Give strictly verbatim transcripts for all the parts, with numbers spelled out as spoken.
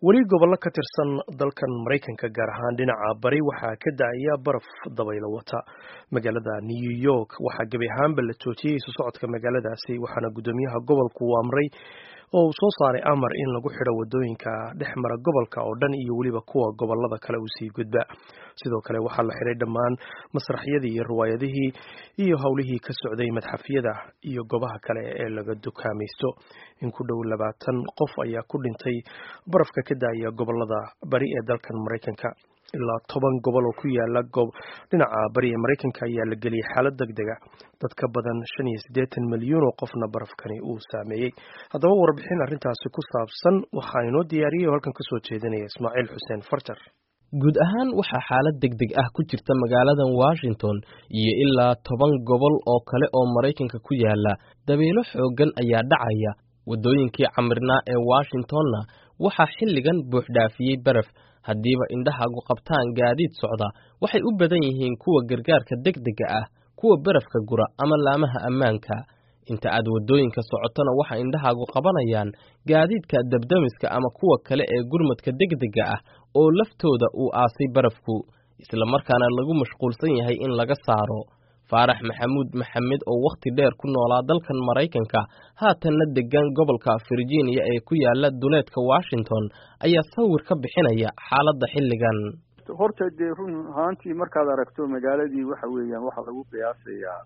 weli gobollo ka tirsan dalkan Mareykanka gaar ahaan dhinaca bari waxaa ka da'aya baraf dabaylo wata. Magaalada New York waxaa gabi ahaanba la joojiyay isu socodka magaaladaasi, waxaana guddoomiyaha gobolku uu amray oo uu soo saaray amar in lagu xidho wadooyinka dhex mara gobolka oo dhan iyo weliba kuwa gobollada kale u sii gudba. Sidoo kale waxaa la xidhay dhammaan masraxyadii iyo riwaayadihii iyo howlihii ka socday madxafyada iyo goobaha kale ee laga dukaamaysto. In ku dhow labaatan qof ayaa ku dhintay barafka ka da'aya gobollada bari ee dalkan Mareykanka. Ilaa toban gobol oo ku yaala dhinaca bari ee Mareykanka ayaa la geliyay xaalad degdeg ah. Dad ka badan shan iyo siddeetan milyan oo qofna barafkani uu saameeyey. Haddaba warbixin arrintaasi ku saabsan waxaa inoo diyaariyay oo halkan ka soo jeedinaya Ismaaciil Xuseen Farjar. guud ahaan waxaa xaalad degdeg ah ku jirta magaaladan Washington iyo ilaa toban gobol oo kale oo Mareykanka ku yaala. Dabaylo xooggan ayaa dhacaya. Wadooyinkii camirnaa ee Washingtonna waxaa xilligan buux dhaafiyey baraf. Haddiiba indhahaagu qabtaan gaadiid socda, waxay u badan yihiin kuwa gargaarka degdega ah, kuwa barafka gura ama laamaha ammaanka. Inta aad wadooyinka socotona waxa indhahaagu qabanayaan gaadiidka dabdamiska ama kuwa kale ee gurmadka degdega ah oo laftooda uu aasay barafku, isla markaana lagu mashquulsan yahay in laga saaro. Faarax Maxamuud Maxamed oo waqti dheer ku noolaa dalkan Mareykanka, haatanna degan gobolka Virginia ee ku yaala duleedka Washington, ayaa sawir ka bixinaya xaaladda xilligan. Horta dee run ahaantii markaad aragto magaaladii waxa weeyaan waxa lagu qiyaasayaa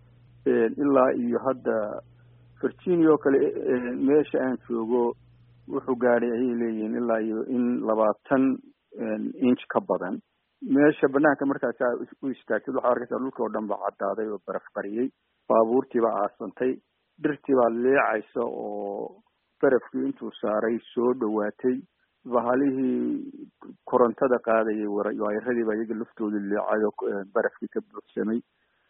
ilaa iyo hadda Virginia oo kale meesha aan joogo wuxuu gaadhay ay leeyihiin ilaa iyo in labaatan inch ka badan. meesha banaanka markaas u istaagtay waxaa arkaysaa dhulka oo dhan ba caddaaday oo baraf qariyey, baabuurtii baa aasantay, dhirtii baa leecaysa oo barafkii intuu saaray soo dhowaatay, bahalihii korontada qaadayay waayaradii baa iyaga laftoodu leecay oo barafkii ka buuxsamay.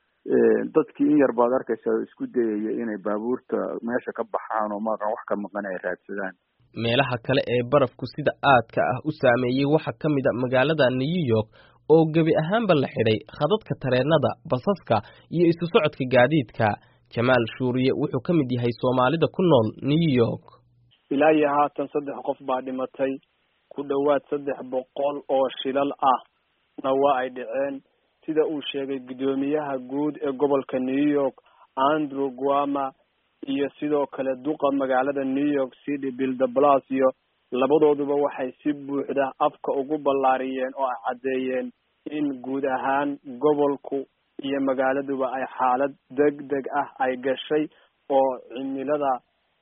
dadkii in yar baad arkaysaa isku dayaya inay baabuurta meesha ka baxaan oo maqan wax ka maqan ay raadsadaan. meelaha kale ee barafku sida aadka ah u saameeyey waxaa ka mid a magaalada New York oo gebi ahaanba la xidhay khadadka tareenada, basaska iyo isu socodka gaadiidka. Jamaal Shuuriye wuxuu ka mid yahay Soomaalida ku nool New York. ilaa iyo haatan saddex qof baa dhimatay, ku dhowaad saddex boqol oo shilal ah na waa ay dhaceen, sida uu sheegay guddoomiyaha guud ee gobolka New York Andrew Cuomo iyo sidoo kale duqa magaalada New York City Bill de Blasio. labadooduba waxay si buuxda afka ugu ballaariyeen oo ay caddeeyeen in guud ahaan gobolku iyo magaaladuba ay xaalad degdeg ah ay gashay oo cimilada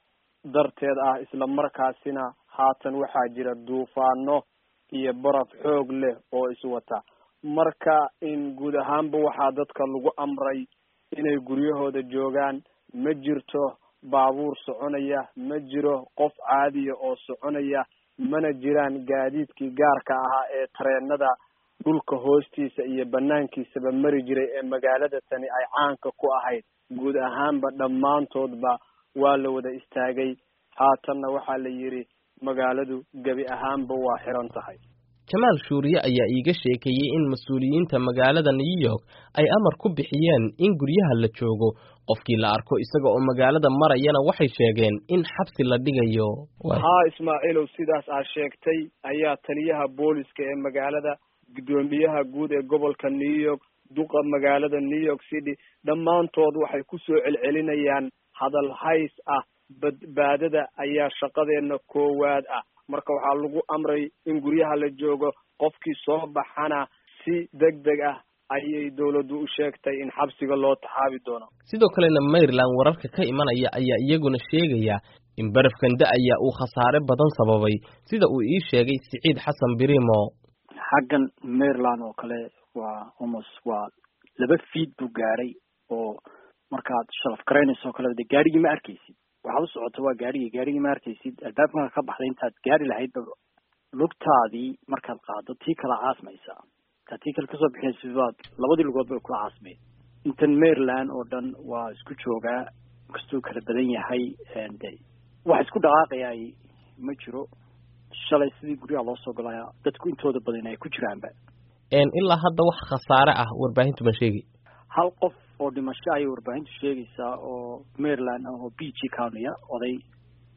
darteed ah, isla markaasina haatan waxaa jira duufaano iyo baraf xoog leh oo iswata. marka in guud ahaanba waxaa dadka lagu amray inay guryahooda joogaan. ma jirto baabuur soconaya, ma jiro qof caadiya oo soconaya, mana jiraan gaadiidkii gaarka ahaa ee tareenada dhulka hoostiisa iyo banaankiisaba mari jiray ee magaalada tani ay caanka ku ahayd. guud ahaanba dhammaantoodba waa la wada istaagay. haatanna waxaa la yidhi magaaladu gebi ahaanba waa xiran tahay. Jamaal Shuuriye ayaa iiga sheekeeyey in mas'uuliyiinta magaalada New York ay amar ku bixiyeen in guryaha la joogo. qofkii la arko isaga oo magaalada marayana waxay sheegeen in xabsi la dhigayo. haa Ismaaciilow, sidaas aad sheegtay ayaa taliyaha booliska ee magaalada, guddoomiyaha guud ee gobolka New York, duqa magaalada New York City, dhammaantood waxay ku soo celcelinayaan hadal hays ah, badbaadada ayaa shaqadeena koowaad ah. marka waxaa lagu amray in guryaha la joogo. qofkii soo baxana si degdeg ah ayay dawladdu u sheegtay in xabsiga loo taxaabi doono. sidoo kalena Maryland wararka ka imanaya ayaa iyaguna sheegaya in barafkan da'aya uu khasaare badan sababay, sida uu ii sheegay Siciid Xasan Birimo. xaggan Maryland oo kale waa almost waa laba feet buu gaaray oo markaad shalaf garaynayso kale de gaarigii ma arkaysid. waxaad u socoto waa gaarigii gaarigii ma arkaysid. albaabka ka baxday intaad gaari lahayd lugtaadii markaad qaado tii kala caasmaysaa. tii kale kasoo bixinaysid baad labadii lugood bay kula caasmeen. intan Maryland oo dhan waa isku joogaa, kastuu kala badan yahay. wax isku dhaqaaqaya ma jiro. shalay sidii guryaha loo soo galaya dadku intooda badan ay ku jiraanba. ilaa hadda wax khasaare ah warbaahintu ma sheegi. hal qof oo dhimasho ayay warbaahintu sheegaysaa oo Maryland oo Beach County oday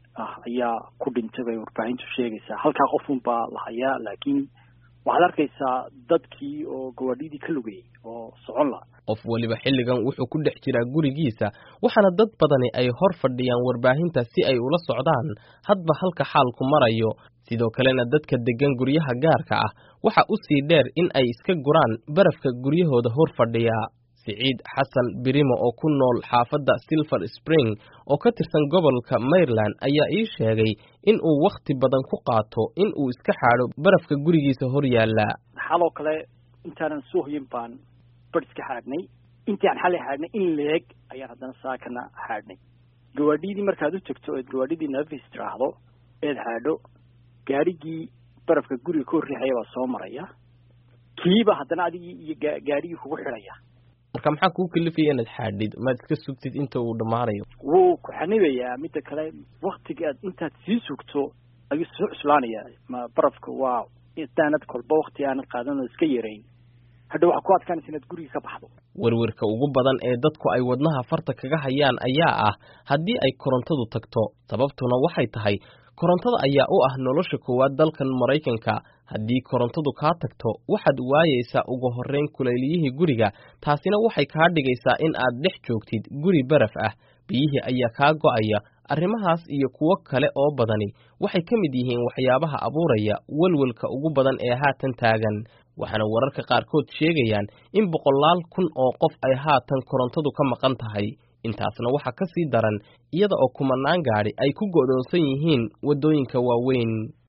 ah ayaa ku dhintay bay warbaahintu sheegaysaa. halkaa qofun baa la hayaa, laakiin waxaad arkaysaa dadkii oo gawaadhidii ka lugayay oo socon la. qof waliba xilligan wuxuu ku dhex jiraa gurigiisa, waxaana dad badani ay hor fadhiyaan warbaahinta si ay ula socdaan hadba halka xaalku marayo. sidoo kalena dadka degan guryaha gaarka ah waxa u sii dheer in ay iska guraan barafka guryahooda hor fadhiya. Siciid Xasan Birimo oo ku nool xaafadda Silver Spring oo ka tirsan gobolka Maryland ayaa ii sheegay in uu waqti badan ku qaato in uu iska xaadho barafka gurigiisa hor yaalla. xaloo kale intaanan soo hoyin baan bar iska xaadhnay, intaan xalay xaadhnay in leeg ayaan haddana saakana xaadhnay. gawaadhidii markaad u tagto eed gawaadhidii nafis tiraahdo eed xaadho, gaarigii barafka guriga ka horriixaya baa soo maraya, kiiba haddana adigii iyo gaarigii kugu xidhaya. marka maxaa kuu kalifaya inaad xaadhid maad iska sugtid inta uu dhammaanayo? wuu ku xanibayaa. midda kale waktiga aad intaad sii sugto ayuu soo cuslaanaya. ma barafka waa intaanad kolba wakti aanad qaadan oo iska yarayn, hadha waxaa ku adkaanaysa inaad guriga ka baxdo. werwerka ugu badan ee dadku ay wadnaha farta kaga hayaan ayaa ah haddii ay korontadu tagto. sababtuna waxay tahay korontada ayaa u ah nolosha koowaad dalkan Maraykanka. haddii korontadu kaa tagto waxaad waayeysaa ugu horreyn kulayliyihii guriga, taasina waxay kaa dhigaysaa in aad dhex joogtid guri baraf ah. biyihii ayaa kaa go'aya. arrimahaas iyo kuwo kale oo badani waxay ka mid yihiin waxyaabaha abuuraya walwalka ugu badan ee haatan taagan. waxaana wararka qaarkood sheegayaan in boqolaal kun oo qof ay haatan korontadu ka maqan tahay. intaasna waxaa ka sii daran iyada oo kumanaan gaadhi ay ku go'doonsan yihiin waddooyinka waaweyn.